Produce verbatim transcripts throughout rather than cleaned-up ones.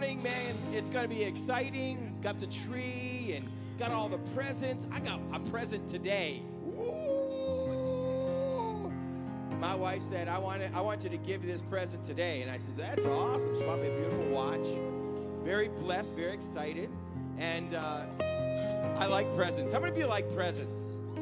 morning, man, it's going to be exciting. Got the tree and got all the presents. I got a present today. Ooh. My wife said, I want, to, I want you to give you this present today. And I said, that's awesome. She bought me a beautiful watch. Very blessed, very excited. And uh, I like presents. How many of you like presents?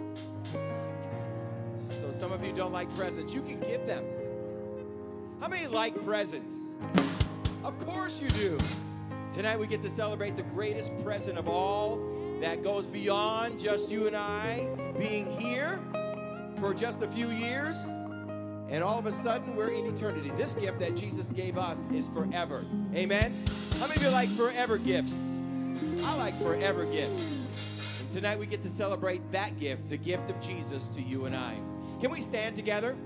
So some of you don't like presents. You can give them. How many like presents? Of course you do. Tonight we get to celebrate the greatest present of all that goes beyond just you and I being here for just a few years, and all of a sudden we're in eternity. This gift that Jesus gave us is forever. Amen? How many of you like forever gifts? I like forever gifts. And tonight we get to celebrate that gift, the gift of Jesus to you and I. Can we stand together?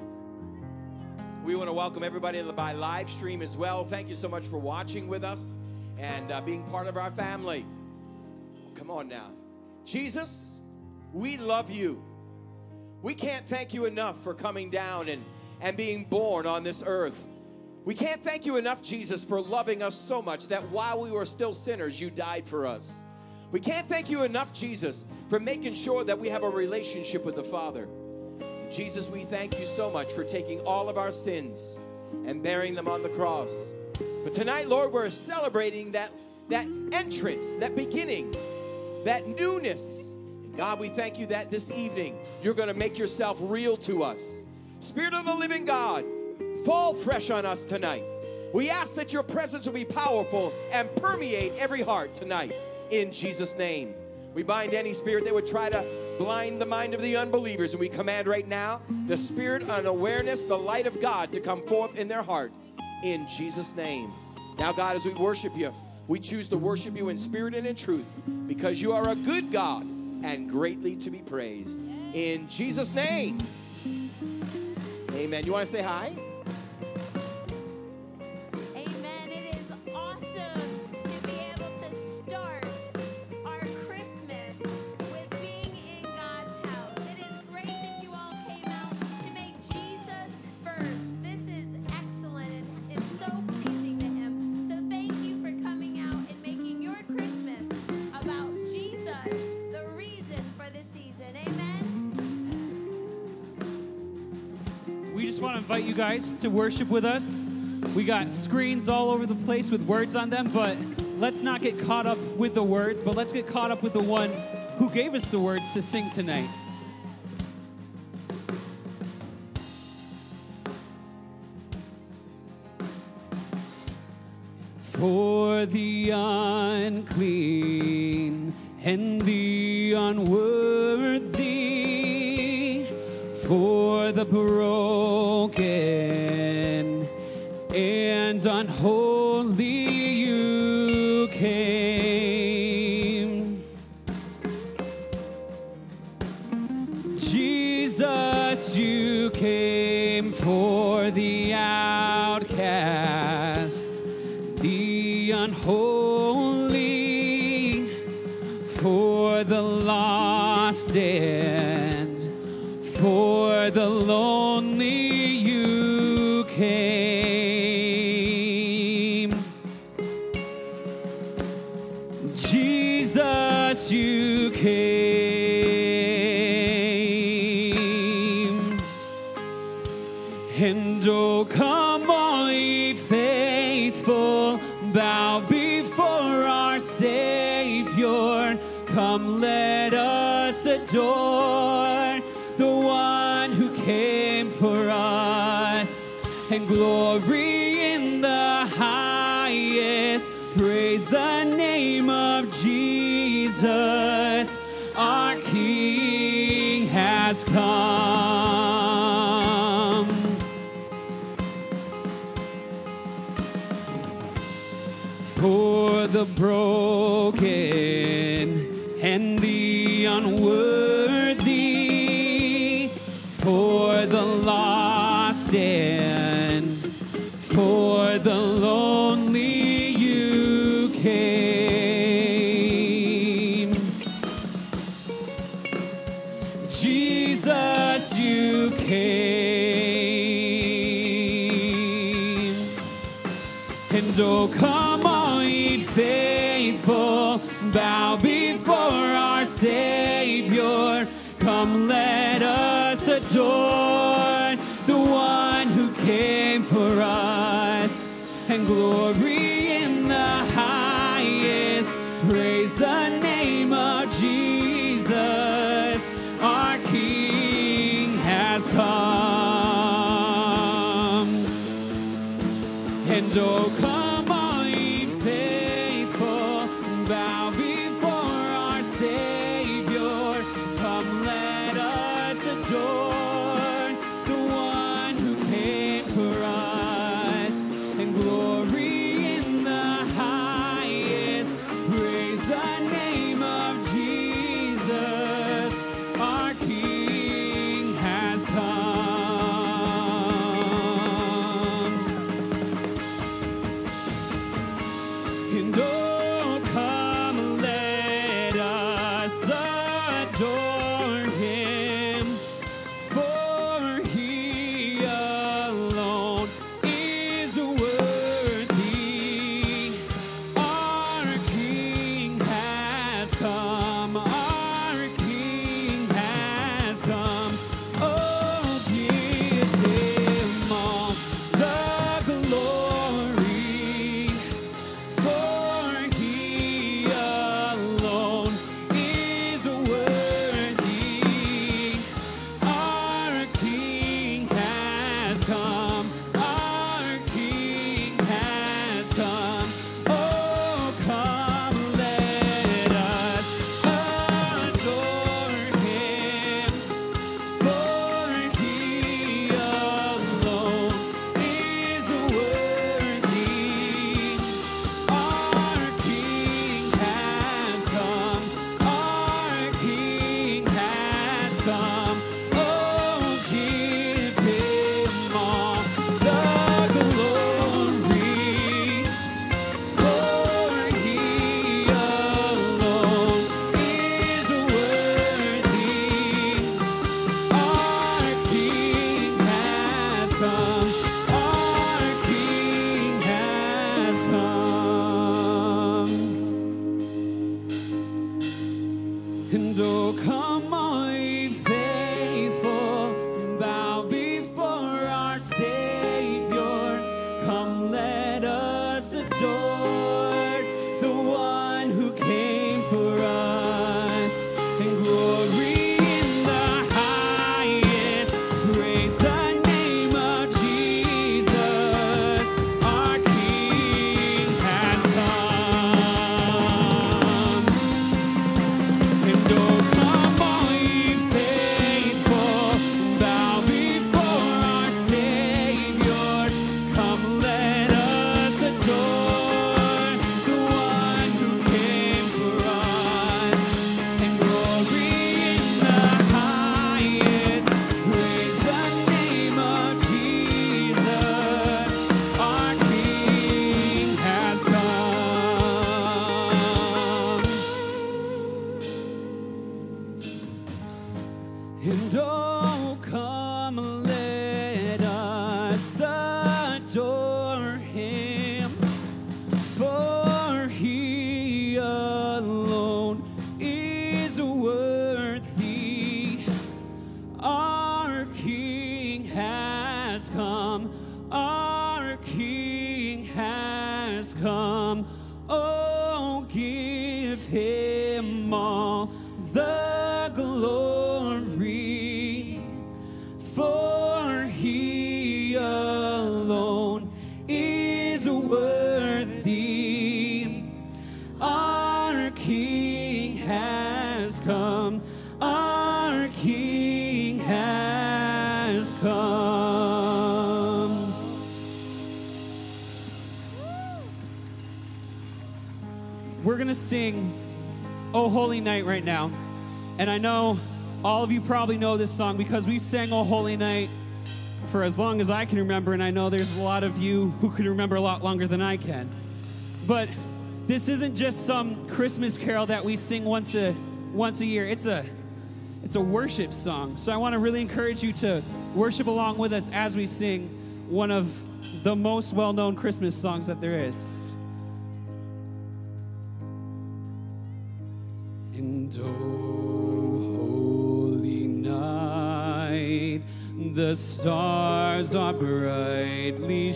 We want to welcome everybody by live stream as well. Thank you so much for watching with us and uh, being part of our family. Come on now. Jesus, we love you. We can't thank you enough for coming down and, and being born on this earth. We can't thank you enough, Jesus, for loving us so much that while we were still sinners, you died for us. We can't thank you enough, Jesus, for making sure that we have a relationship with the Father. Jesus, we thank you so much for taking all of our sins and bearing them on the cross. But tonight, Lord, we're celebrating that, that entrance, that beginning, that newness. And God, we thank you that this evening you're going to make yourself real to us. Spirit of the living God, fall fresh on us tonight. We ask that your presence will be powerful and permeate every heart tonight. In Jesus' name, we bind any spirit that would try to blind the mind of the unbelievers, and we command right now the spirit and awareness, the light of God to come forth in their heart in Jesus' name. Now, God, as we worship you, we choose to worship you in spirit and in truth because you are a good God and greatly to be praised. In Jesus' name, amen. You want to say hi? Invite you guys to worship with us. We got screens all over the place with words on them, but let's not get caught up with the words, but let's get caught up with the one who gave us the words to sing tonight. For the unclean and the unworthy, for the broken and unholy you came. Jesus, you came for the outcast, the unholy, for the lost and for the lonely you came. Jesus, you came. And oh, come all ye faithful, bow before our Savior. Come, let us adore the one who came for us, and glory in the highest. Praise the name of Jesus. Our King has come. For the broken and the unworthy, for the lost and for the lonely you came. Jesus, you came. And oh, come on, bow before our Savior. Come, let us adore the one who came for us. And glory in the highest, praise the name of Jesus. Our King has come. And oh, come all ye faithful, bow before our Savior. Come, let us adore the one who came for us. And glory in the highest, praise the name of Jesus. Our King has come. And oh, come, let us adore him, for he alone is worthy. Our King has come, our King has come. Oh, give him all the glory, for he alone is worthy. Our King has come, our King has come. Oh, come, let us adore him, for he alone is worthy. Our King has come, our King has come. Oh, give him all the glory, for he alone is worthy. Our King has come, our King has come. And oh, come all ye faithful, bow before our Savior. Come, let us adore the one who came for us. And glory in the highest, praise the name of Jesus. Our King has come. And oh, come all ye faithful, bow before our Savior. Come, let us adore the one who came for us. And glory in the highest, praise the name of Jesus. Our King has come. And oh, come, let us adore him, for he alone is worthy. Our King has come, our King has come. Oh, give him all the glory, for he alone is worthy. Our King has come, our King has come. We're going to sing Oh Holy Night right now. And I know all of you probably know this song because we sang Oh Holy Night for as long as I can remember, and I know there's a lot of you who can remember a lot longer than I can. But this isn't just some Christmas carol that we sing once a once a year. It's a it's a worship song. So I want to really encourage you to worship along with us as we sing one of the most well-known Christmas songs that there is. And oh, holy night, the stars are brightly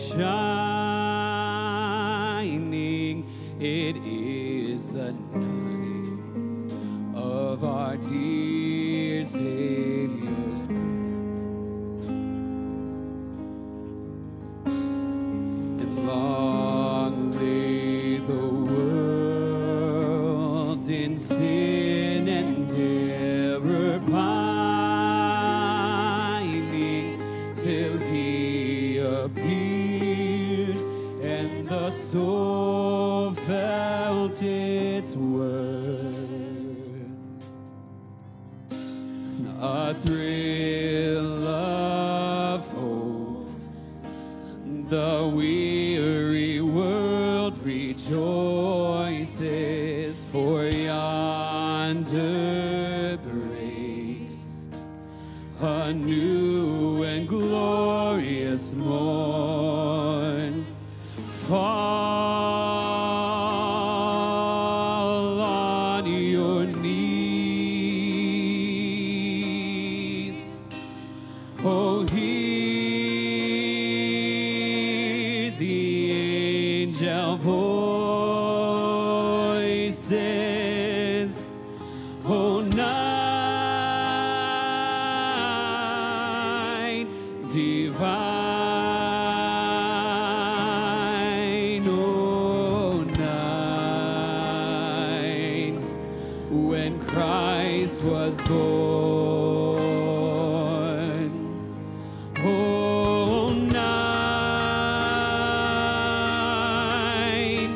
shining. It is the night of our dear Savior's birth. And long lay the world in sin and error pining, till he appeared and the soul felt its worth. A thrill of hope, the weary world rejoices, for yonder breaks a new and glorious morn. Fall on your knees, oh, hear the angel voices, oh, night divine, oh, night when Christ was born, oh, night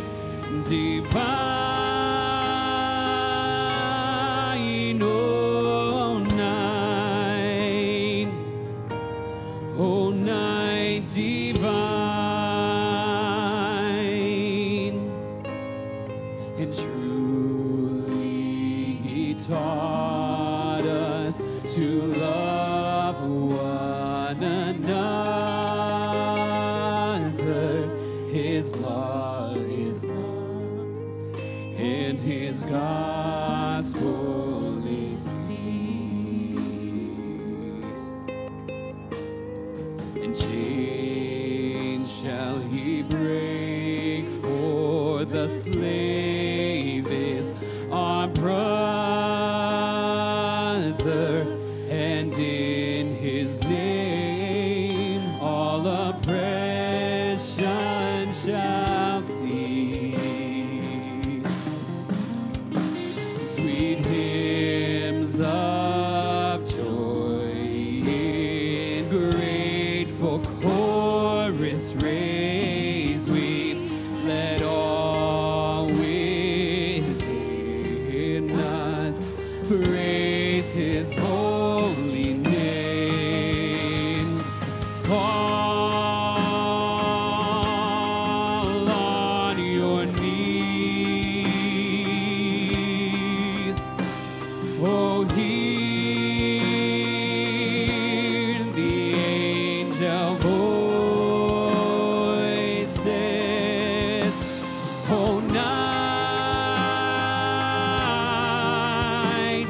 divine, oh, night, oh, night divine. And truly he taught us to love one another. His law is love, and his gospel is peace. And chains shall he break, for the slave is our brother, and in his name all oppression shall cease. Sweet hymns of joy in grateful chorus raise we, let all within us praise his holy name. Fall on your knees, oh, hear the angel voices, oh, night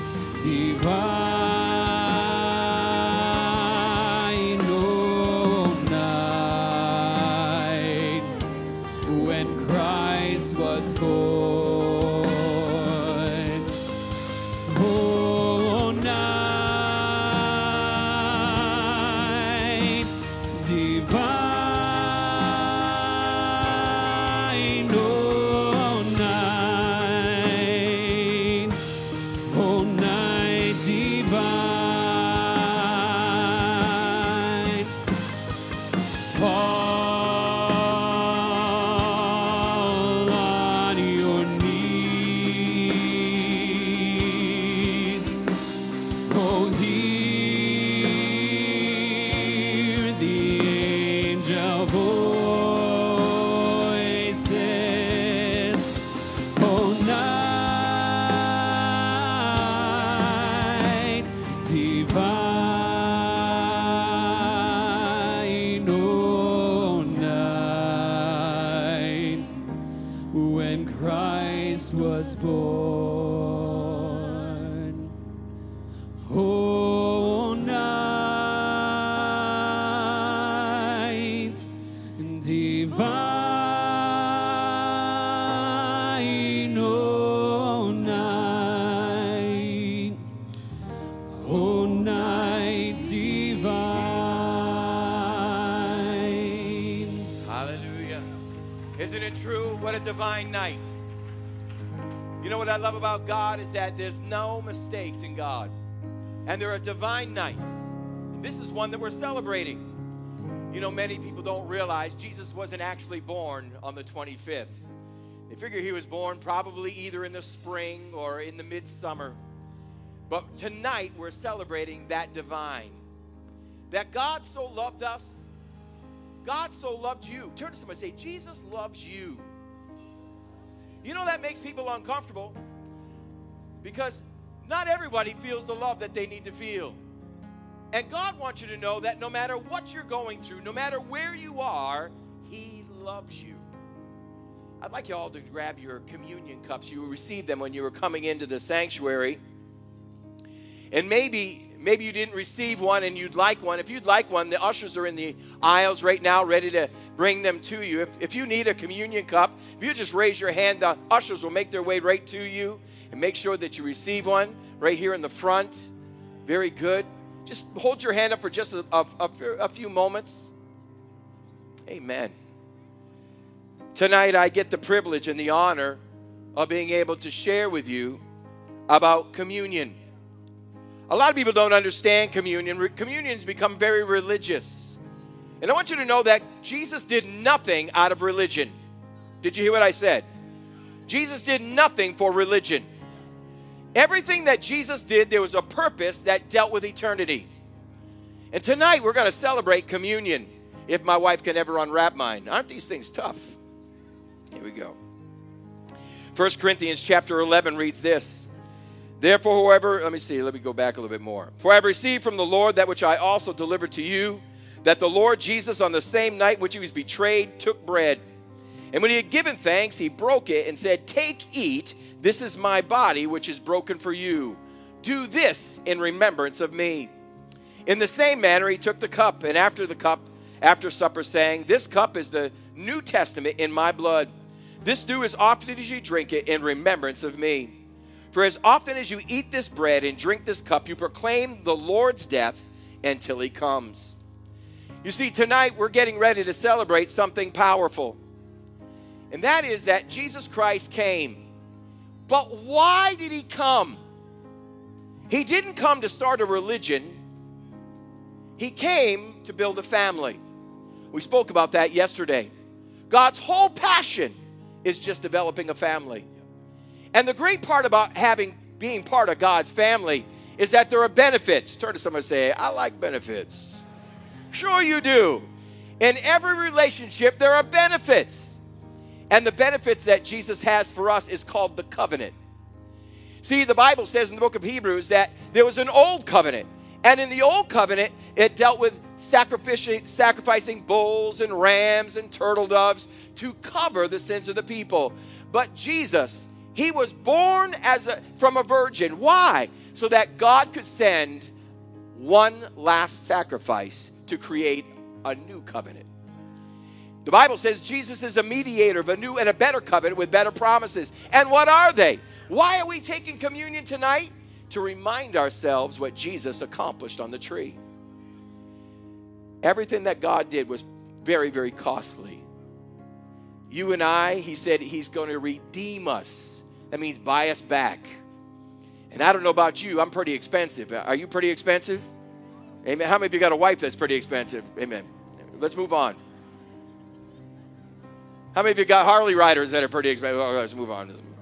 divine, oh, night when Christ was born, oh, night divine, oh, night, oh, night divine. Fall on your knees, oh, hear the angel voices, oh, night divine, oh, night when Christ was born. Oh, night divine, oh, night, oh, night divine. Hallelujah. Isn't it true? What a divine night. You know what I love about God is that there's no mistakes in God. And there are divine nights. And this is one that we're celebrating. You know, many people don't realize Jesus wasn't actually born on the twenty-fifth. They figure he was born probably either in the spring or in the midsummer. But tonight we're celebrating that divine. That God so loved us. God so loved you. Turn to somebody and say, Jesus loves you. You know that makes people uncomfortable because not everybody feels the love that they need to feel. And God wants you to know that no matter what you're going through, no matter where you are, he loves you. I'd like you all to grab your communion cups. You received them when you were coming into the sanctuary. And maybe maybe you didn't receive one and you'd like one. If you'd like one, the ushers are in the aisles right now ready to bring them to you. If, if you need a communion cup, if you just raise your hand, the ushers will make their way right to you and make sure that you receive one right here in the front. Very good. Just hold your hand up for just a, a, a, a few moments. Amen. Tonight I get the privilege and the honor of being able to share with you about communion. A lot of people don't understand communion. Re- communion's become very religious. And I want you to know that Jesus did nothing out of religion. Did you hear what I said? Jesus did nothing for religion. Everything that Jesus did, there was a purpose that dealt with eternity. And tonight we're going to celebrate communion, if my wife can ever unwrap mine. Aren't these things tough? Here we go. First Corinthians chapter eleven reads this. Therefore, whoever, let me see, let me go back a little bit more. For I have received from the Lord that which I also delivered to you, that the Lord Jesus on the same night which he was betrayed took bread. And when he had given thanks, he broke it and said, take, eat, this is my body which is broken for you. Do this in remembrance of me. In the same manner he took the cup, and after the cup, after supper, saying, this cup is the New Testament in my blood. This do as often as you drink it in remembrance of me. For as often as you eat this bread and drink this cup, you proclaim the Lord's death until he comes. You see, tonight we're getting ready to celebrate something powerful. And that is that Jesus Christ came. But why did he come? He didn't come to start a religion. He came to build a family. We spoke about that yesterday. God's whole passion is just developing a family. And the great part about having being part of God's family is that there are benefits. Turn to someone and say, I like benefits. Sure you do. In every relationship, there are benefits. And the benefits that Jesus has for us is called the covenant. See, the Bible says in the book of Hebrews that there was an old covenant. And in the old covenant, it dealt with sacrificing, sacrificing bulls and rams and turtle doves to cover the sins of the people. But Jesus, he was born as a, from a virgin. Why? So that God could send one last sacrifice to create a new covenant. The Bible says Jesus is a mediator of a new and a better covenant with better promises. And what are they? Why are we taking communion tonight? To remind ourselves what Jesus accomplished on the tree. Everything that God did was very, very costly. You and I, he said he's going to redeem us. That means buy us back. And I don't know about you, I'm pretty expensive. Are you pretty expensive? Amen. How many of you got a wife that's pretty expensive? Amen. Let's move on. How many of you got Harley riders that are pretty expensive? Oh, let's move on. Let's move on.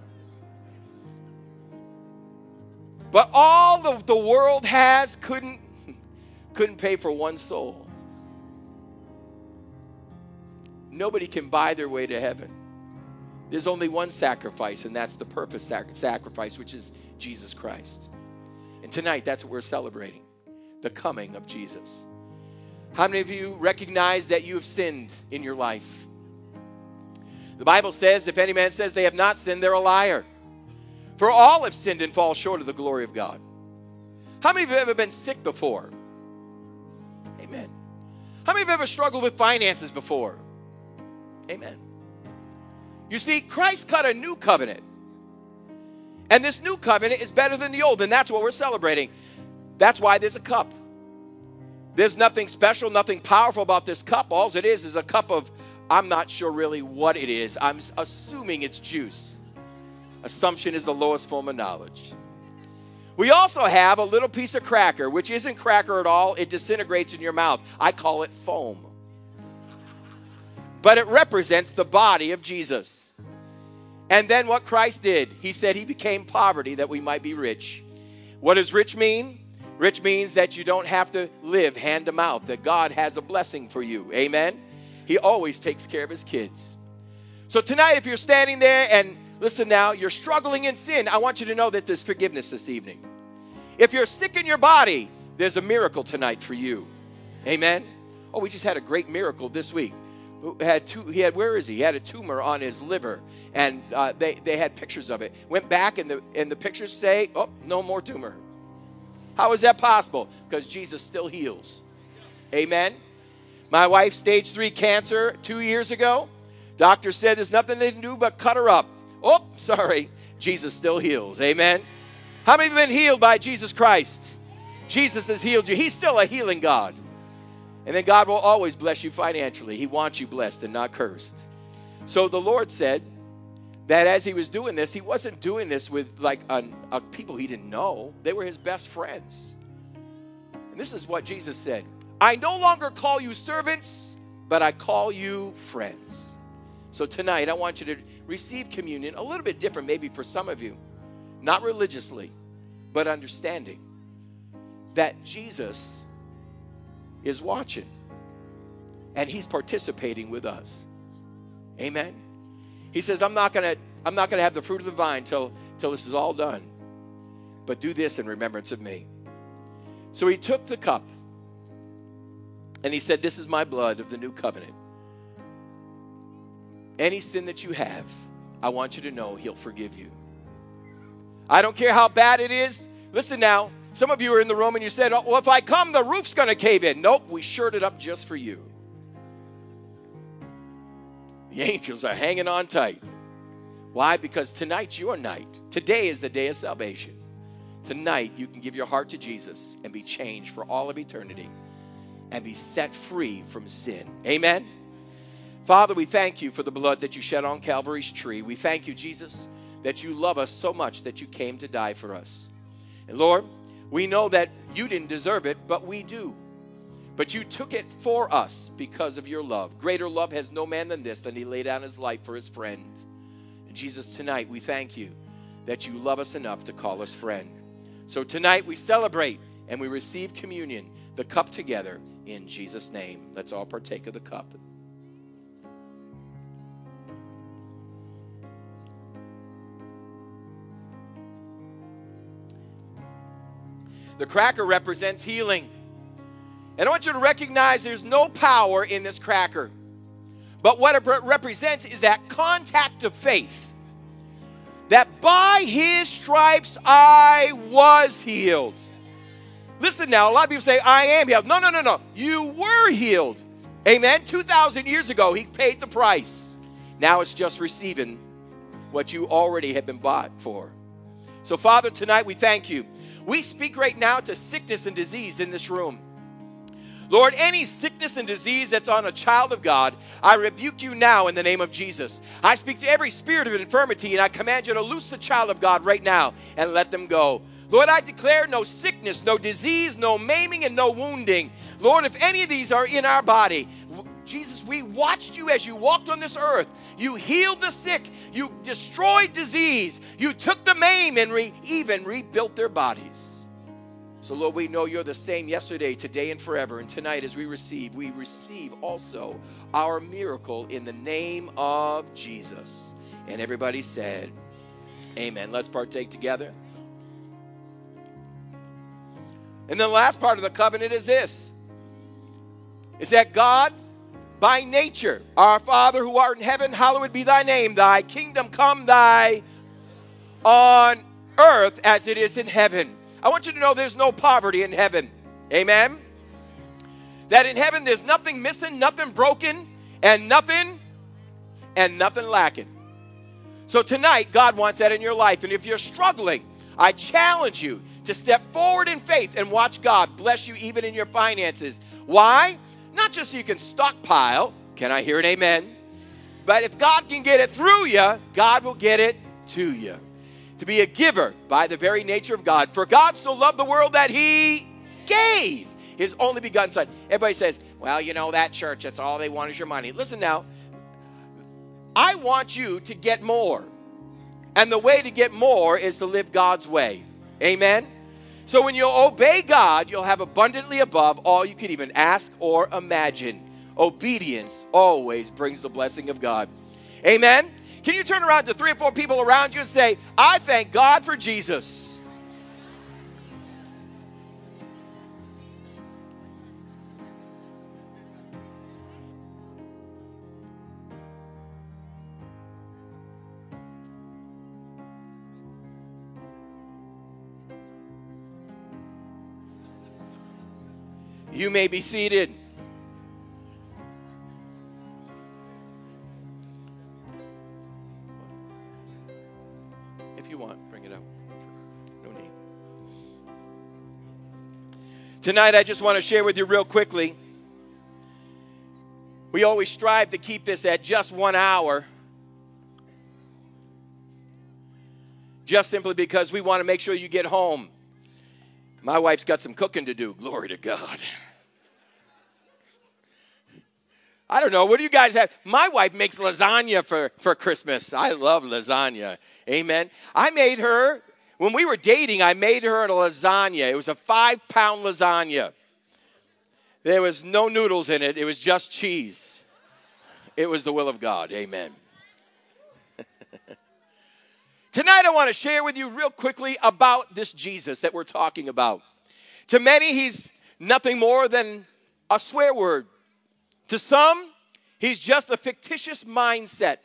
But all the, the world has couldn't, couldn't pay for one soul. Nobody can buy their way to heaven. There's only one sacrifice, and that's the purpose sac- sacrifice, which is Jesus Christ. And tonight, that's what we're celebrating, the coming of Jesus. How many of you recognize that you have sinned in your life? The Bible says, if any man says they have not sinned, they're a liar. For all have sinned and fall short of the glory of God. How many of you have ever been sick before? Amen. How many of you have ever struggled with finances before? Amen. You see, Christ cut a new covenant. And this new covenant is better than the old, and that's what we're celebrating. That's why there's a cup. There's nothing special, nothing powerful about this cup. All it is is a cup of, I'm not sure really what it is. I'm assuming it's juice. Assumption is the lowest form of knowledge. We also have a little piece of cracker, which isn't cracker at all. It disintegrates in your mouth. I call it foam. But it represents the body of Jesus. And then what Christ did, he said he became poverty that we might be rich. What does rich mean? Rich means that you don't have to live hand to mouth, that God has a blessing for you. Amen? He always takes care of his kids. So tonight, if you're standing there and listen now, you're struggling in sin, I want you to know that there's forgiveness this evening. If you're sick in your body, there's a miracle tonight for you. Amen? Oh, we just had a great miracle this week. Had two, he had, where is he? He had a tumor on his liver, and uh, they, they had pictures of it. Went back, and the, and the pictures say, oh, no more tumor. How is that possible? Because Jesus still heals. Amen? My wife, stage three cancer two years ago. Doctor said there's nothing they can do but cut her up. Oh, sorry. Jesus still heals. Amen? How many of you have been healed by Jesus Christ? Jesus has healed you. He's still a healing God. And then God will always bless you financially. He wants you blessed and not cursed. So the Lord said that as he was doing this, he wasn't doing this with like a, a people he didn't know. They were his best friends. And this is what Jesus said. I no longer call you servants, but I call you friends. So tonight, I want you to receive communion a little bit different maybe for some of you. Not religiously, but understanding that Jesus is watching, and he's participating with us. Amen. He says, I'm not gonna I'm not gonna have the fruit of the vine till till this is all done, but do this in remembrance of me. So he took the cup and he said, this is my blood of the new covenant. Any sin that you have, I want you to know he'll forgive you. I don't care how bad it is. Listen now. Some of you are in the room and you said, oh, well, if I come, the roof's going to cave in. Nope, we shored it up just for you. The angels are hanging on tight. Why? Because tonight's your night. Today is the day of salvation. Tonight, you can give your heart to Jesus and be changed for all of eternity and be set free from sin. Amen? Father, we thank you for the blood that you shed on Calvary's tree. We thank you, Jesus, that you love us so much that you came to die for us. And Lord, we know that you didn't deserve it, but we do. But you took it for us because of your love. Greater love has no man than this, than he laid down his life for his friends. And Jesus, tonight we thank you that you love us enough to call us friend. So tonight we celebrate and we receive communion, the cup together in Jesus' name. Let's all partake of the cup. The cracker represents healing. And I want you to recognize there's no power in this cracker. But what it represents is that contact of faith. That by his stripes I was healed. Listen now, a lot of people say, I am healed. No, no, no, no. You were healed. Amen? two thousand years ago, he paid the price. Now it's just receiving what you already have been bought for. So, Father, tonight we thank you. We speak right now to sickness and disease in this room. Lord, any sickness and disease that's on a child of God, I rebuke you now in the name of Jesus. I speak to every spirit of infirmity, and I command you to loose the child of God right now and let them go. Lord, I declare no sickness, no disease, no maiming, and no wounding. Lord, if any of these are in our body, Jesus, we watched you as you walked on this earth. You healed the sick. You destroyed disease. You took the maimed and re- even rebuilt their bodies. So, Lord, we know you're the same yesterday, today, and forever. And tonight as we receive, we receive also our miracle in the name of Jesus. And everybody said, amen. Let's partake together. And the last part of the covenant is this. Is that God, by nature, our Father who art in heaven, hallowed be thy name. Thy kingdom come, thy on earth as it is in heaven. I want you to know there's no poverty in heaven. Amen? That in heaven there's nothing missing, nothing broken, and nothing, and nothing lacking. So tonight, God wants that in your life. And if you're struggling, I challenge you to step forward in faith and watch God bless you even in your finances. Why? Not just so you can stockpile. Can I hear an amen? But if God can get it through you, God will get it to you. To be a giver by the very nature of God. For God so loved the world that he gave his only begotten son. Everybody says, well, you know, that church, that's all they want is your money. Listen now. I want you to get more. And the way to get more is to live God's way. Amen? So when you obey God, you'll have abundantly above all you could even ask or imagine. Obedience always brings the blessing of God. Amen? Can you turn around to three or four people around you and say, I thank God for Jesus. You may be seated. If you want, bring it up. No need. Tonight, I just want to share with you real quickly. We always strive to keep this at just one hour. Just simply because we want to make sure you get home. My wife's got some cooking to do. Glory to God. I don't know. What do you guys have? My wife makes lasagna for, for Christmas. I love lasagna. Amen. I made her, when we were dating, I made her a lasagna. It was a five-pound lasagna. There was no noodles in it. It was just cheese. It was the will of God. Amen. Tonight, I want to share with you real quickly about this Jesus that we're talking about. To many, he's nothing more than a swear word. To some, he's just a fictitious mindset.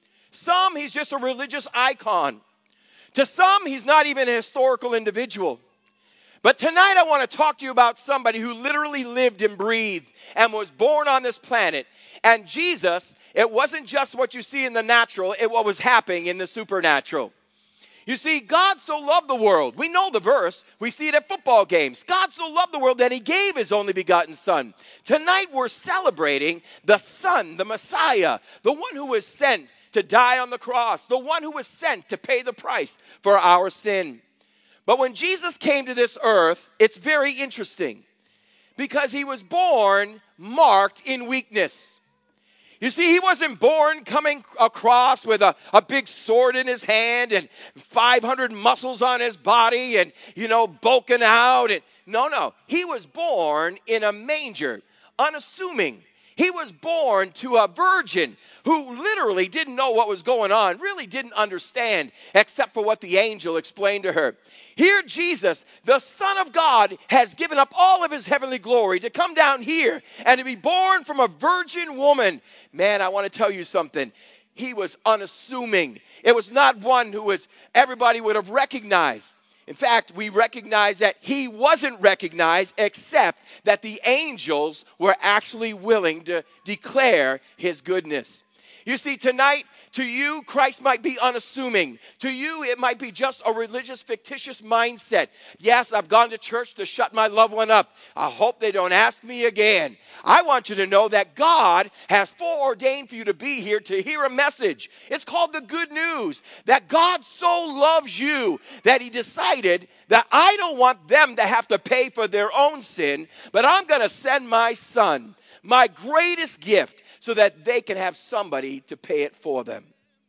Some, he's just a religious icon. To some, he's not even a historical individual. But tonight, I want to talk to you about somebody who literally lived and breathed and was born on this planet. And Jesus, it wasn't just what you see in the natural, it what was happening in the supernatural. You see, God so loved the world. We know the verse. We see it at football games. God so loved the world that he gave his only begotten son. Tonight we're celebrating the Son, the Messiah, the one who was sent to die on the cross, the one who was sent to pay the price for our sin. But when Jesus came to this earth, it's very interesting because he was born marked in weakness. You see, he wasn't born coming across with a, a big sword in his hand and five hundred muscles on his body and, you know, bulking out. And no, no. He was born in a manger, unassuming. He was born to a virgin who literally didn't know what was going on, really didn't understand except for what the angel explained to her. Here Jesus, the Son of God, has given up all of his heavenly glory to come down here and to be born from a virgin woman. Man, I want to tell you something. He was unassuming. It was not one who was everybody would have recognized. In fact, we recognize that he wasn't recognized except that the angels were actually willing to declare his goodness. You see, tonight, to you, Christ might be unassuming. To you, it might be just a religious, fictitious mindset. Yes, I've gone to church to shut my loved one up. I hope they don't ask me again. I want you to know that God has foreordained for you to be here to hear a message. It's called the good news, that God so loves you that he decided that I don't want them to have to pay for their own sin, but I'm going to send my son, my greatest gift, so that they can have somebody to pay it for them.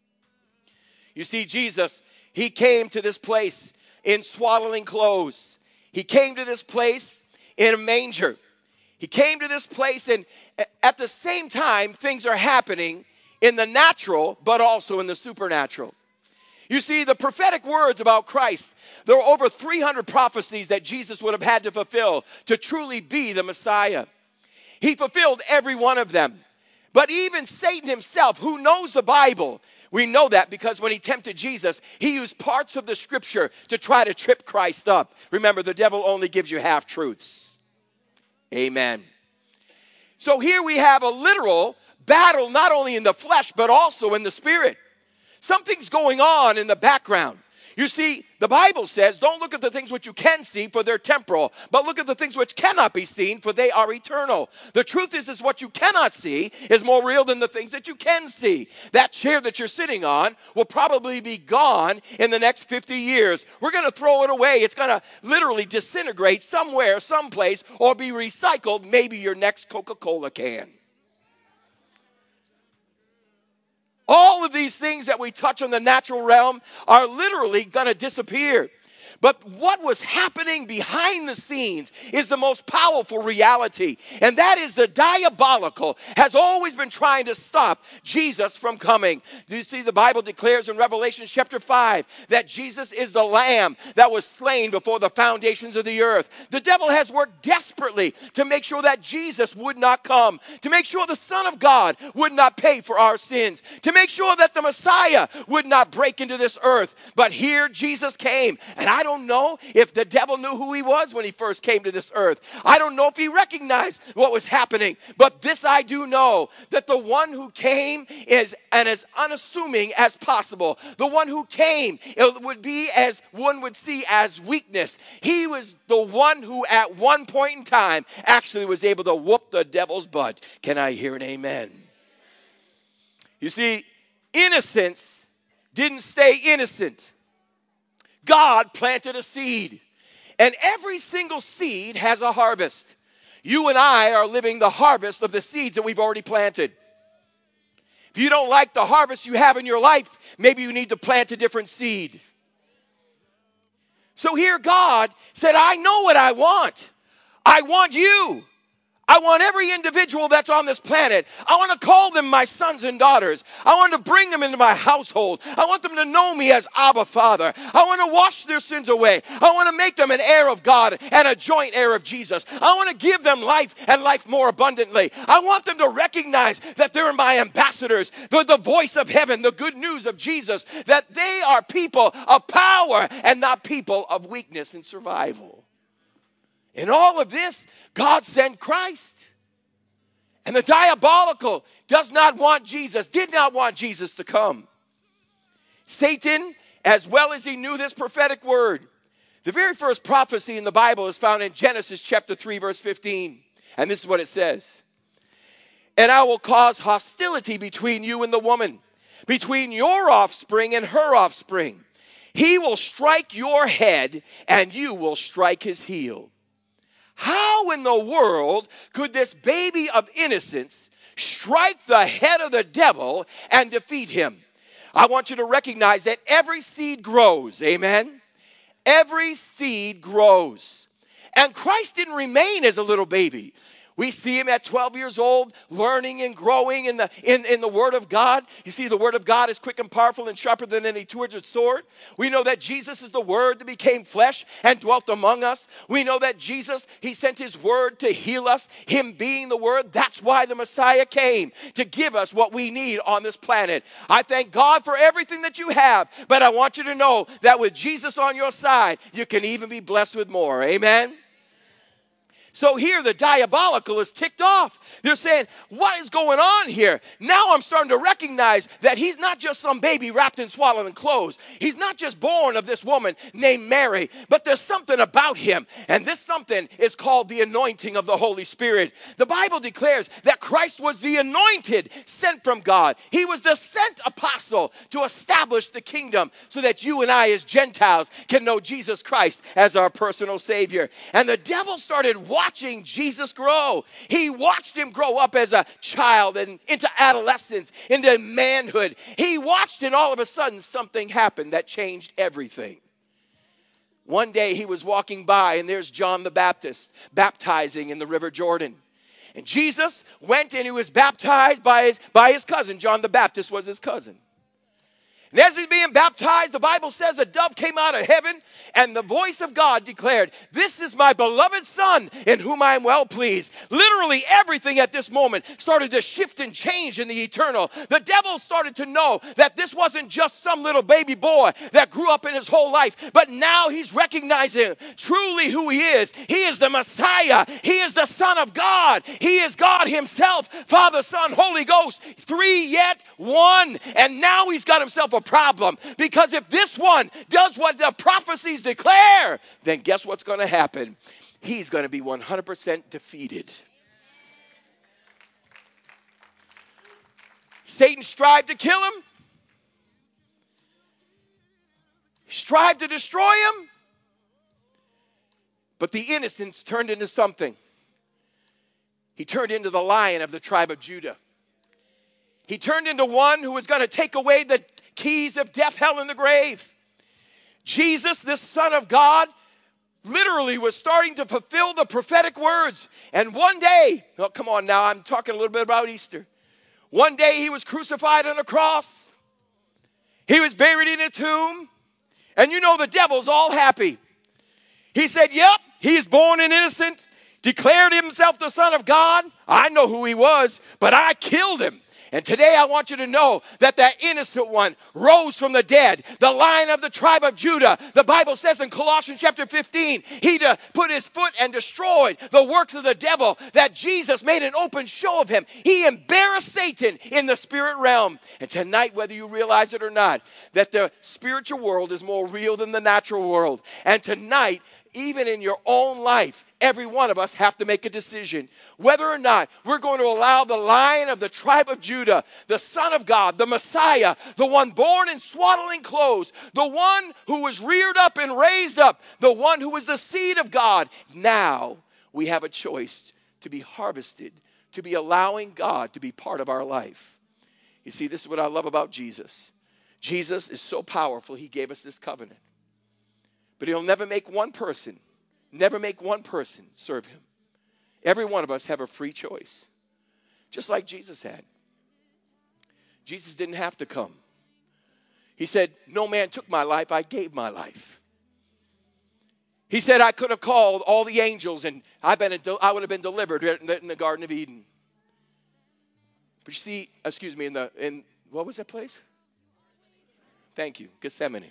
You see, Jesus, he came to this place in swaddling clothes. He came to this place in a manger. He came to this place, and at the same time, things are happening in the natural, but also in the supernatural. You see, the prophetic words about Christ, there were over three hundred prophecies that Jesus would have had to fulfill to truly be the Messiah. He fulfilled every one of them. But even Satan himself, who knows the Bible, we know that because when he tempted Jesus, he used parts of the scripture to try to trip Christ up. Remember, the devil only gives you half-truths. Amen. So here we have a literal battle, not only in the flesh, but also in the spirit. Something's going on in the background. You see, the Bible says, don't look at the things which you can see, for they're temporal, but look at the things which cannot be seen, for they are eternal. The truth is, is what you cannot see is more real than the things that you can see. That chair that you're sitting on will probably be gone in the next fifty years. We're going to throw it away. It's going to literally disintegrate somewhere, someplace, or be recycled, maybe your next Coca-Cola can. All of these things that we touch on the natural realm are literally going to disappear. But what was happening behind the scenes is the most powerful reality. And that is the diabolical has always been trying to stop Jesus from coming. You see, the Bible declares in Revelation chapter five that Jesus is the Lamb that was slain before the foundations of the earth. The devil has worked desperately to make sure that Jesus would not come, to make sure the Son of God would not pay for our sins, to make sure that the Messiah would not break into this earth. But here Jesus came, and I don't know if the devil knew who he was when he first came to this earth. I don't know if he recognized what was happening. But this I do know, that the one who came is and as unassuming as possible. The one who came, it would be as one would see as weakness. He was the one who at one point in time actually was able to whoop the devil's butt. Can I hear an amen? You see, innocence didn't stay innocent. God planted a seed, and every single seed has a harvest. You and I are living the harvest of the seeds that we've already planted. If you don't like the harvest you have in your life, maybe you need to plant a different seed. So here God said, I know what I want. I want you. I want every individual that's on this planet. I want to call them my sons and daughters. I want to bring them into my household. I want them to know me as Abba Father. I want to wash their sins away. I want to make them an heir of God and a joint heir of Jesus. I want to give them life and life more abundantly. I want them to recognize that they're my ambassadors. They're the voice of heaven, the good news of Jesus, that they are people of power and not people of weakness and survival. In all of this, God sent Christ. And the diabolical does not want Jesus, did not want Jesus to come. Satan, as well as he knew this prophetic word, the very first prophecy in the Bible is found in Genesis chapter three, verse fifteen. And this is what it says. And I will cause hostility between you and the woman, between your offspring and her offspring. He will strike your head, and you will strike his heel. How in the world could this baby of innocence strike the head of the devil and defeat him? I want you to recognize that every seed grows, amen? Every seed grows. And Christ didn't remain as a little baby. We see him at twelve years old, learning and growing in the, in, in the Word of God. You see, the Word of God is quick and powerful and sharper than any two-edged sword. We know that Jesus is the Word that became flesh and dwelt among us. We know that Jesus, he sent his Word to heal us, him being the Word. That's why the Messiah came, to give us what we need on this planet. I thank God for everything that you have, but I want you to know that with Jesus on your side, you can even be blessed with more. Amen? So here the diabolical is ticked off. They're saying, what is going on here? Now I'm starting to recognize that he's not just some baby wrapped in swaddling clothes. He's not just born of this woman named Mary, but there's something about him. And this something is called the anointing of the Holy Spirit. The Bible declares that Christ was the anointed sent from God. He was the sent apostle to establish the kingdom so that you and I as Gentiles can know Jesus Christ as our personal Savior. And the devil started watching watching Jesus grow. He watched him grow up as a child and into adolescence, into manhood. He watched, and all of a sudden something happened that changed everything. One day he was walking by, and there's John the Baptist baptizing in the River Jordan. And Jesus went and he was baptized by his, by his cousin. John the Baptist was his cousin. And as he's being baptized, the Bible says a dove came out of heaven, and the voice of God declared, "This is my beloved Son, in whom I am well pleased." Literally everything at this moment started to shift and change in the eternal. The devil started to know that this wasn't just some little baby boy that grew up in his whole life, but now he's recognizing truly who he is. He is the Messiah. He is the Son of God. He is God himself, Father, Son, Holy Ghost, three yet one. And now he's got himself a problem, because if this one does what the prophecies declare, then guess what's going to happen? He's going to be one hundred percent defeated. Satan strived to kill him, strived to destroy him, but the innocence turned into something. He turned into the Lion of the tribe of Judah. He turned into one who was going to take away the keys of death, hell, and the grave. Jesus, this Son of God, literally was starting to fulfill the prophetic words. And one day, oh, come on now, I'm talking a little bit about Easter. One day he was crucified on a cross. He was buried in a tomb. And you know the devil's all happy. He said, yep, he's born an innocent, declared himself the Son of God. I know who he was, but I killed him. And today I want you to know that that innocent one rose from the dead, the Lion of the tribe of Judah. The Bible says in Colossians chapter fifteen, he de- put his foot and destroyed the works of the devil, that Jesus made an open show of him. He embarrassed Satan in the spirit realm. And tonight, whether you realize it or not, that the spiritual world is more real than the natural world. And tonight, even in your own life, every one of us have to make a decision whether or not we're going to allow the Lion of the tribe of Judah, the Son of God, the Messiah, the one born in swaddling clothes, the one who was reared up and raised up, the one who was the seed of God. Now we have a choice to be harvested, to be allowing God to be part of our life. You see, this is what I love about Jesus. Jesus is so powerful, he gave us this covenant. But he'll never make one person, never make one person serve him. Every one of us have a free choice, just like Jesus had. Jesus didn't have to come. He said, no man took my life, I gave my life. He said, I could have called all the angels and I've been, I would have been delivered in the Garden of Eden. But you see, excuse me, in the, in, what was that place? Thank you, Gethsemane.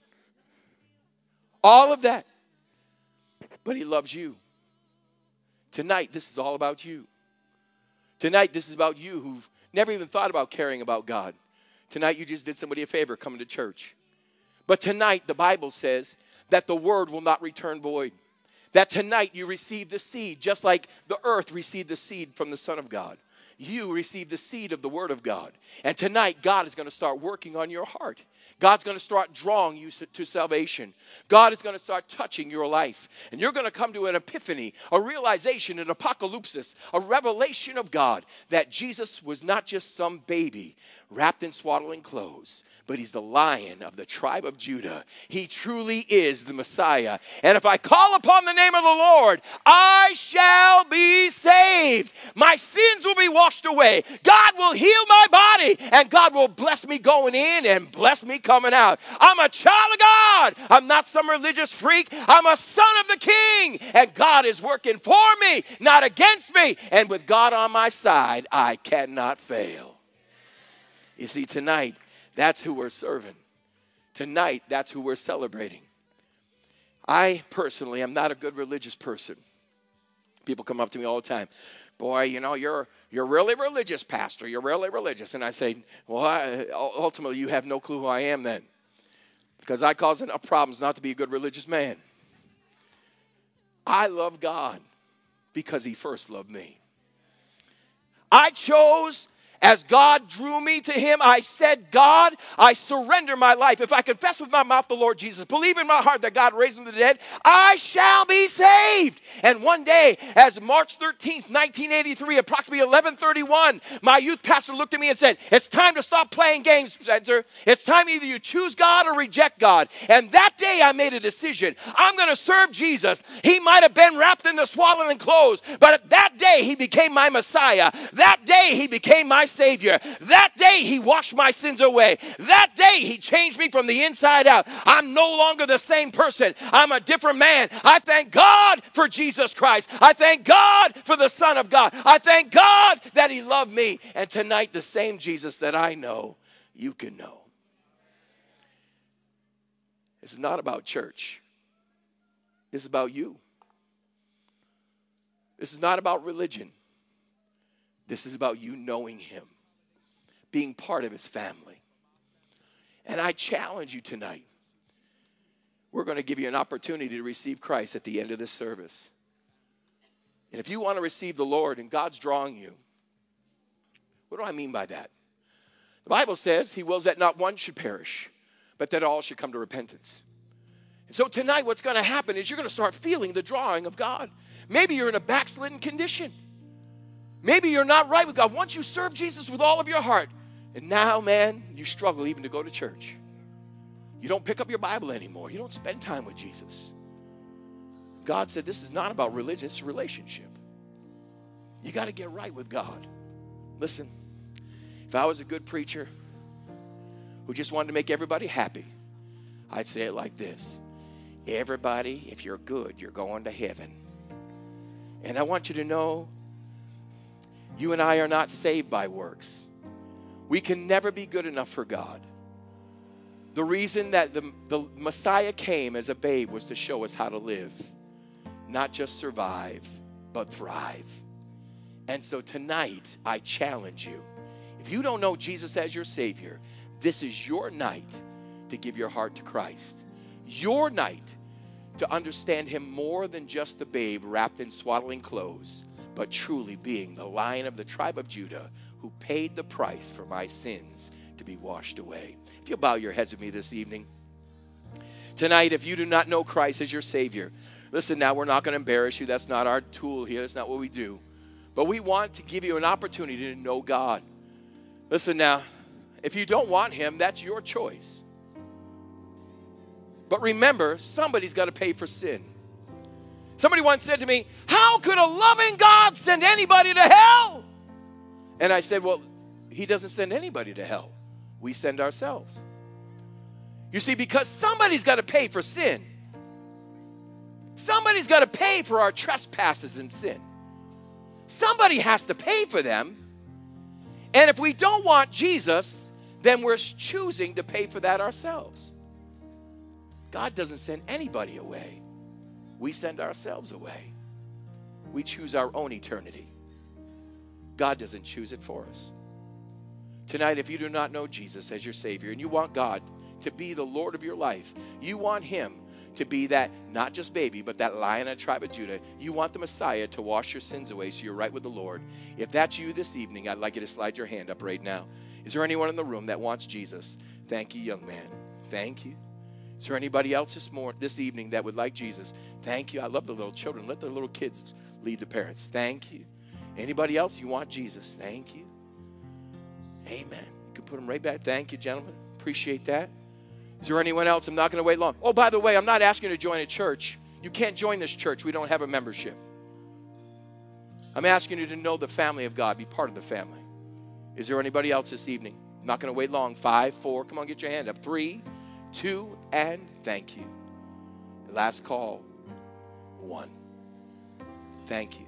All of that. But he loves you. Tonight, this is all about you. Tonight, this is about you who've never even thought about caring about God. Tonight, you just did somebody a favor coming to church. But tonight, the Bible says that the word will not return void. That tonight, you receive the seed, just like the earth received the seed from the Son of God. You receive the seed of the Word of God. And tonight, God is going to start working on your heart. God's going to start drawing you to salvation. God is going to start touching your life. And you're going to come to an epiphany, a realization, an apocalypsis, a revelation of God that Jesus was not just some baby wrapped in swaddling clothes, but he's the Lion of the tribe of Judah. He truly is the Messiah. And if I call upon the name of the Lord, I shall be saved. My sins will be washed away. God will heal my body, and God will bless me going in and bless me coming out. I'm a child of God. I'm not some religious freak. I'm a son of the King, and God is working for me, not against me. And with God on my side, I cannot fail. You see, tonight, that's who we're serving. Tonight, that's who we're celebrating. I personally am not a good religious person. People come up to me all the time. Boy, you know, you're you're really religious, Pastor. You're really religious. And I say, well, I, ultimately, you have no clue who I am then. Because I cause enough problems not to be a good religious man. I love God because he first loved me. I chose. As God drew me to him, I said, God, I surrender my life. If I confess with my mouth the Lord Jesus, believe in my heart that God raised him from the dead, I shall be saved. And one day, as March thirteenth, nineteen eighty-three, approximately eleven thirty-one, my youth pastor looked at me and said, it's time to stop playing games, Spencer. It's time either you choose God or reject God. And that day I made a decision. I'm going to serve Jesus. He might have been wrapped in the swaddling clothes, but that day he became my Messiah. That day he became my Savior. That day, he washed my sins away. That day, he changed me from the inside out. I'm no longer the same person. I'm a different man. I thank God for Jesus Christ. I thank God for the Son of God. I thank God that he loved me. And tonight, the same Jesus that I know, you can know. It's not about church. It's about you. This is not about religion. This is about you knowing him, being part of his family. And I challenge you tonight. We're going to give you an opportunity to receive Christ at the end of this service. And if you want to receive the Lord and God's drawing you, what do I mean by that? The Bible says he wills that not one should perish, but that all should come to repentance. And so tonight what's going to happen is you're going to start feeling the drawing of God. Maybe you're in a backslidden condition. Maybe you're not right with God. Once you serve Jesus with all of your heart, and now, man, you struggle even to go to church. You don't pick up your Bible anymore. You don't spend time with Jesus. God said this is not about religion, it's a relationship. You got to get right with God. Listen, if I was a good preacher who just wanted to make everybody happy, I'd say it like this. Everybody, if you're good, you're going to heaven. And I want you to know, you and I are not saved by works. We can never be good enough for God. The reason that the, the Messiah came as a babe was to show us how to live. Not just survive, but thrive. And so tonight, I challenge you. If you don't know Jesus as your Savior, this is your night to give your heart to Christ. Your night to understand him more than just the babe wrapped in swaddling clothes, but truly being the Lion of the tribe of Judah who paid the price for my sins to be washed away. If you'll bow your heads with me this evening. Tonight, if you do not know Christ as your Savior, listen now, we're not going to embarrass you. That's not our tool here. That's not what we do. But we want to give you an opportunity to know God. Listen now, if you don't want him, that's your choice. But remember, somebody's got to pay for sin. Somebody once said to me, how could a loving God send anybody to hell? And I said, well, he doesn't send anybody to hell. We send ourselves. You see, because somebody's got to pay for sin. Somebody's got to pay for our trespasses and sin. Somebody has to pay for them. And if we don't want Jesus, then we're choosing to pay for that ourselves. God doesn't send anybody away. We send ourselves away. We choose our own eternity. God doesn't choose it for us. Tonight, if you do not know Jesus as your Savior and you want God to be the Lord of your life, you want him to be that, not just baby, but that Lion of the tribe of Judah. You want the Messiah to wash your sins away so you're right with the Lord. If that's you this evening, I'd like you to slide your hand up right now. Is there anyone in the room that wants Jesus? Thank you, young man. Thank you. Is there anybody else this morning, this evening that would like Jesus? Thank you. I love the little children. Let the little kids lead the parents. Thank you. Anybody else, you want Jesus? Thank you. Amen. You can put them right back. Thank you, gentlemen. Appreciate that. Is there anyone else? I'm not going to wait long. Oh, by the way, I'm not asking you to join a church. You can't join this church. We don't have a membership. I'm asking you to know the family of God. Be part of the family. Is there anybody else this evening? I'm not going to wait long. Five, four. Come on, get your hand up. Three, two, and thank you. Last call. One. Thank you.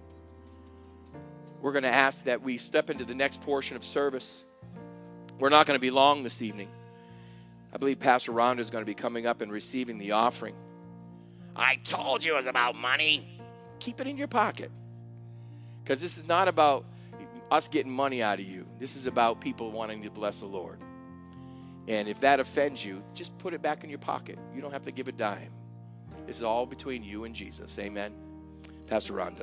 We're going to ask that we step into the next portion of service. We're not going to be long this evening. I believe Pastor Rhonda is going to be coming up and receiving the offering. I told you it was about money. Keep it in your pocket. Because this is not about us getting money out of you. This is about people wanting to bless the Lord. And if that offends you, just put it back in your pocket. You don't have to give a dime. This is all between you and Jesus. Amen. Pastor Rhonda.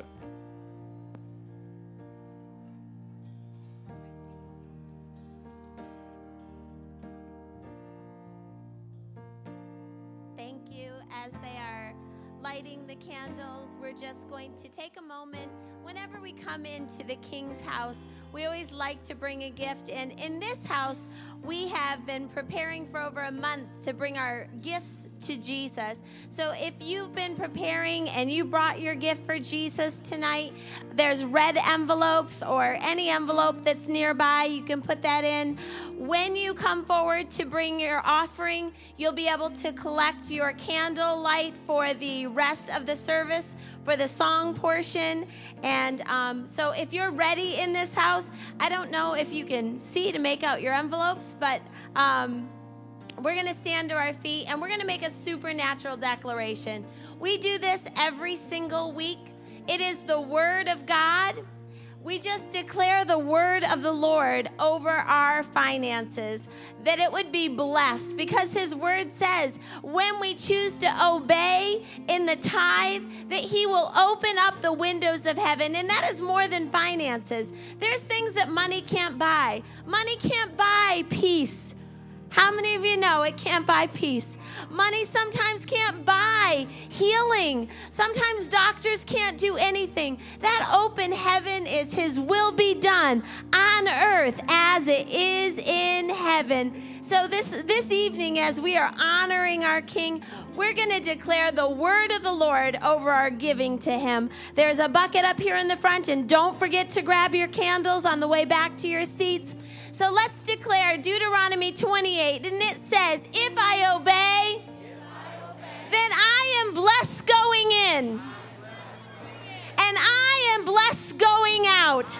As they are lighting the candles, we're just going to take a moment Whenever we come into the King's house, we always like to bring a gift. And in this house, we have been preparing for over a month to bring our gifts to Jesus. So if you've been preparing and you brought your gift for Jesus tonight, there's red envelopes or any envelope that's nearby. You can put that in. When you come forward to bring your offering, you'll be able to collect your candle light for the rest of the service, for the song portion. And um, so if you're ready in this house, I don't know if you can see to make out your envelopes, but um, we're going to stand to our feet and we're going to make a supernatural declaration. We do this every single week. It is the Word of God. We just declare the word of the Lord over our finances, that it would be blessed, because his word says when we choose to obey in the tithe, that he will open up the windows of heaven. And that is more than finances. There's things that money can't buy. Money can't buy peace. How many of you know it can't buy peace? Money sometimes can't buy healing. Sometimes doctors can't do anything. That open heaven is his will be done on earth as it is in heaven. So this, this evening, as we are honoring our King, we're going to declare the word of the Lord over our giving to him. There's a bucket up here in the front, and don't forget to grab your candles on the way back to your seats. So let's declare Deuteronomy twenty-eight, and it says, if I obey, if I obey then I am blessed going in, and I am blessed going out.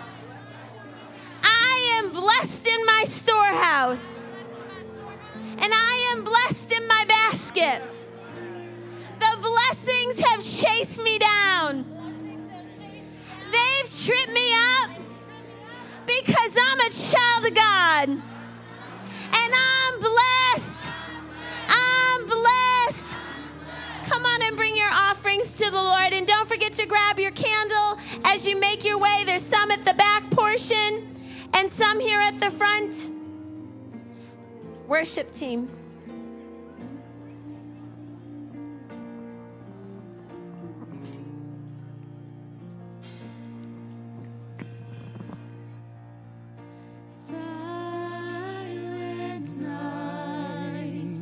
I am blessed in my storehouse, and I am blessed in my basket. The blessings have chased me down. They've tripped me up because I'm a child of God. And I'm blessed. I'm blessed. Come on and bring your offerings to the Lord. And don't forget to grab your candle as you make your way. There's some at the back portion and some here at the front. Worship team. Silent night,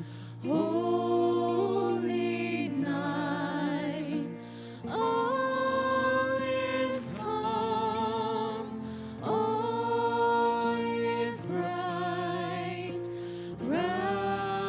holy night, all is calm, all is bright, round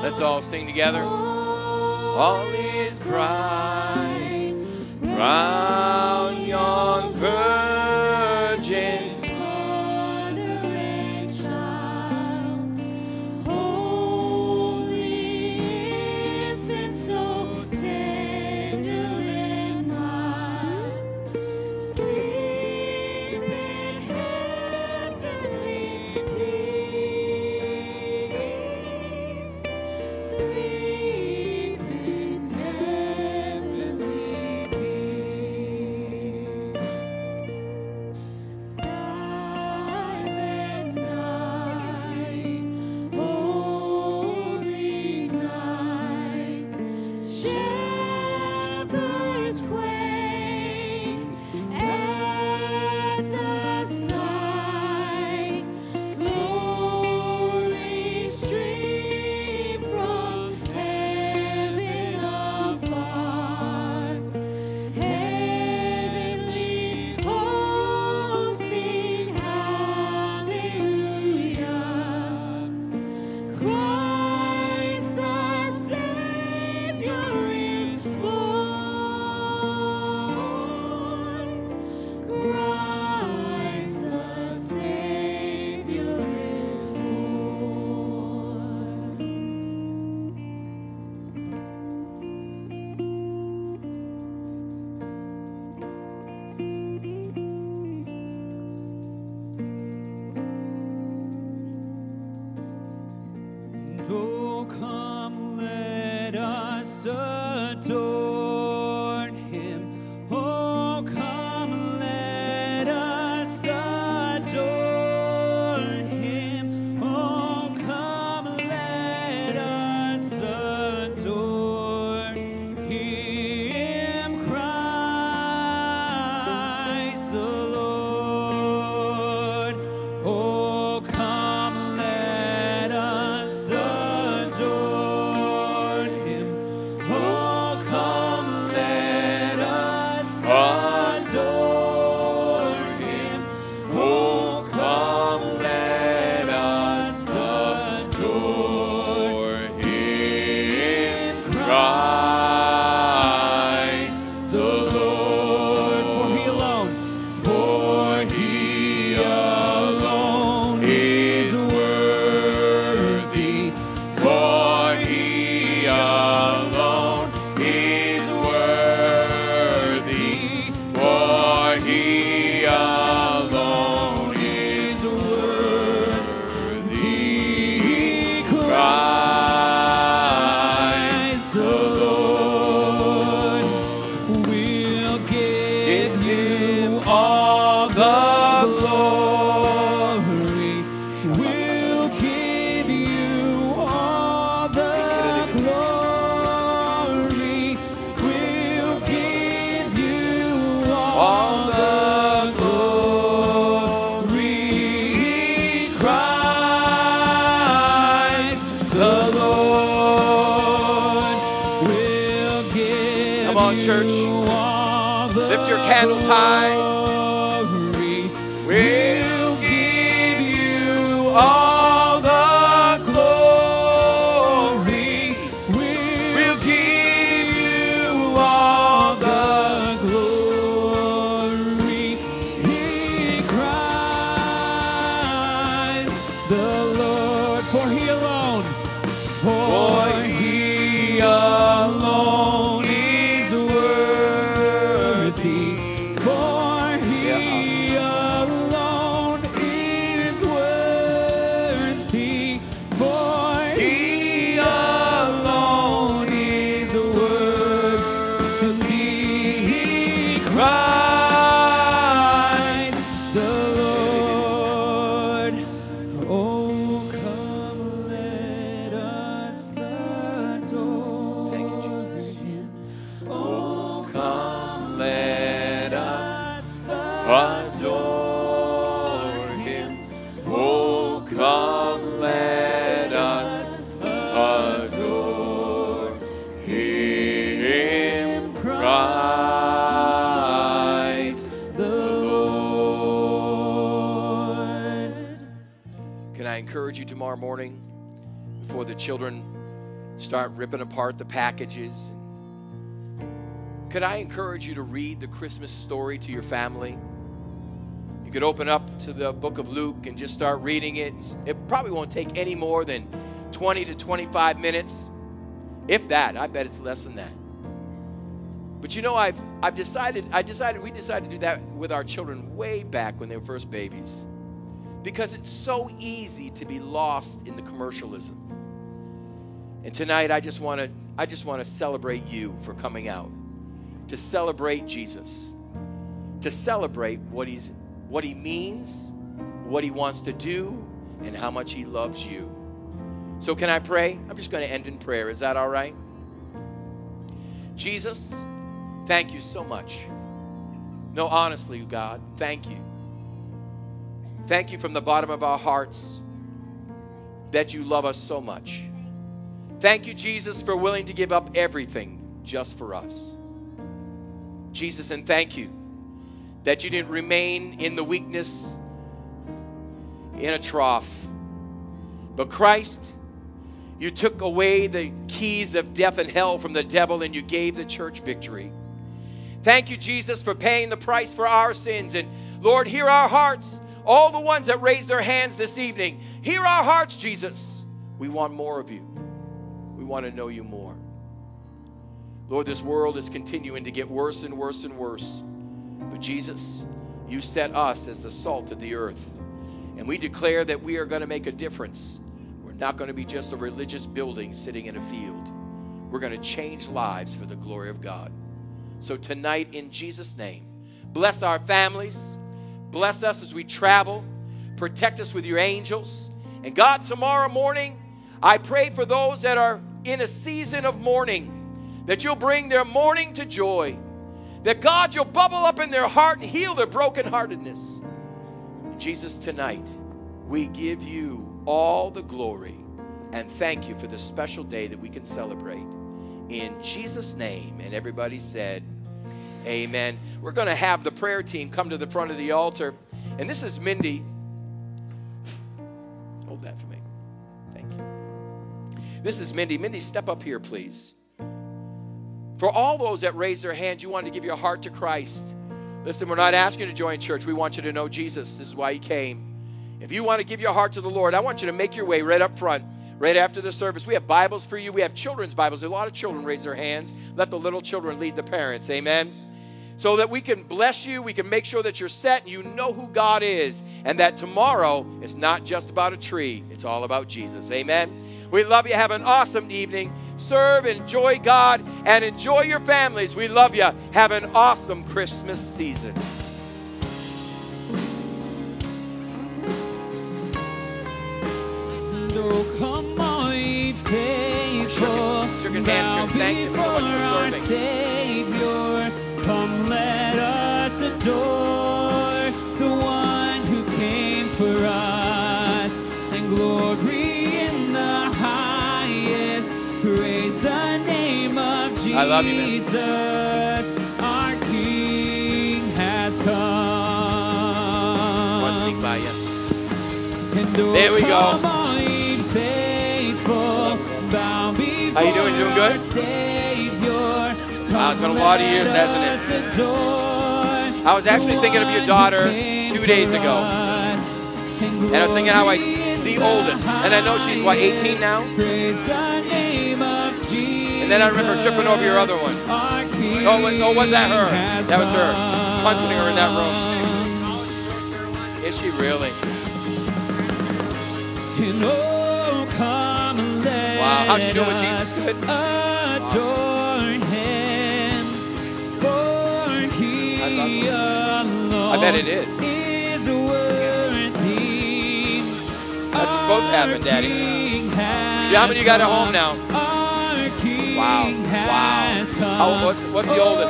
Let's all sing together. All is bright, crown young virgin. Mother and child, holy infant, so tender and mild, sleep in heavenly peace, sleep in heavenly peace. Silent night, holy night, shepherds quake at the sight, glory stream from heaven afar, heavenly hosts sing hallelujah. Christ the Savior is born. Christ the Savior is born. Oh, come, let us adore him. Oh, come, let us adore him. Oh, come, let us adore him, Christ the Lord. Oh, come, let us adore him. Oh, come, let us adore him. Oh, come, let us adore him, Christ the Lord. For he alone, for he alone is worthy. For he alone is worthy. For he alone is worthy. Christ the Lord will give you all the glory. We'll give you all the glory. We'll give you all the glory. Christ the Lord will give Come on, church. you all the Lift your candles high. glory. We'll give you all the glory. We'll give you all the glory. Christ the Lord, for he alone, for he alone is worthy. For he alone is worthy. For he alone is worthy. Christ the Lord. Oh, come, let us adore Thank you, Jesus. him. Oh, Come, let us adore him. Oh, come, let us adore him, Christ the Lord. Can I encourage you tomorrow morning before the children start ripping apart the packages. Could I encourage you to read the Christmas story to your family? You could open up to the book of Luke and just start reading it. It probably won't take any more than twenty to twenty-five minutes. If that, I bet it's less than that. But you know, I've I've decided, I decided, we decided to do that with our children way back when they were first babies. Because it's so easy to be lost in the commercialism. And tonight I just want to I just want to celebrate you for coming out. To celebrate Jesus. To celebrate what he's what he means, what he wants to do, and how much he loves you. So can I pray? I'm just going to end in prayer. Is that all right? Jesus, thank you so much. No, honestly, God, thank you. Thank you from the bottom of our hearts that you love us so much. Thank you, Jesus, for willing to give up everything just for us. Jesus, and thank you that you didn't remain in the weakness in a trough. But Christ, you took away the keys of death and hell from the devil, and you gave the church victory. Thank you, Jesus, for paying the price for our sins. And Lord, hear our hearts. All the ones that raised their hands this evening, hear our hearts, Jesus. We want more of you. We want to know you more. Lord, this world is continuing to get worse and worse and worse. But Jesus, you set us as the salt of the earth. And we declare that we are going to make a difference. We're not going to be just a religious building sitting in a field. We're going to change lives for the glory of God. So tonight, in Jesus' name, bless our families. Bless us as we travel. Protect us with your angels. And God, tomorrow morning, I pray for those that are in a season of mourning, that you'll bring their mourning to joy. That God, you'll bubble up in their heart and heal their brokenheartedness. And Jesus, tonight, we give you all the glory and thank you for this special day that we can celebrate. In Jesus' name. And everybody said, amen. We're going to have the prayer team come to the front of the altar. And this is Mindy. Hold that for me. Thank you. This is Mindy. Mindy, step up here, please. For all those that raised their hands, you want to give your heart to Christ. Listen, we're not asking you to join church. We want you to know Jesus. This is why he came. If you want to give your heart to the Lord, I want you to make your way right up front, right after the service. We have Bibles for you. We have children's Bibles. A lot of children raise their hands. Let the little children lead the parents. Amen. So that we can bless you. We can make sure that you're set and you know who God is. And that tomorrow is not just about a tree. It's all about Jesus. Amen. We love you. Have an awesome evening. Serve, enjoy God, and enjoy your families. We love you. Have an awesome Christmas season. Oh, come on, ye faithful, Shook his bow hand. Thanks him so before much for our serving. Savior. Come, let us adore the one who came for us, and glory in the highest. Praise the name of Jesus. I love you, man. Our King has come. I want to sneak by you. And oh, There we go. come on, ye faithful, bow before How you doing? You doing good? our Savior. Wow, it's been a lot of years, hasn't it? I was actually thinking of your daughter two days ago. And I was thinking how I, the oldest, and I know she's, what, eighteen now? And then I remember tripping over your other one. Oh, wait, oh, was that her? That was her. Punching her in that room. Is she really? Wow, how's she doing with Jesus? Good? Awesome. I love her. I bet it is. That's what's supposed to happen, Daddy. See how many you got at home now? Wow. Wow. How, what's, what's the oldest?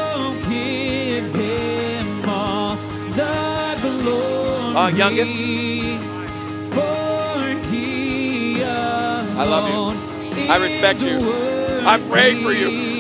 Uh, youngest? I love you. I respect you. I pray for you.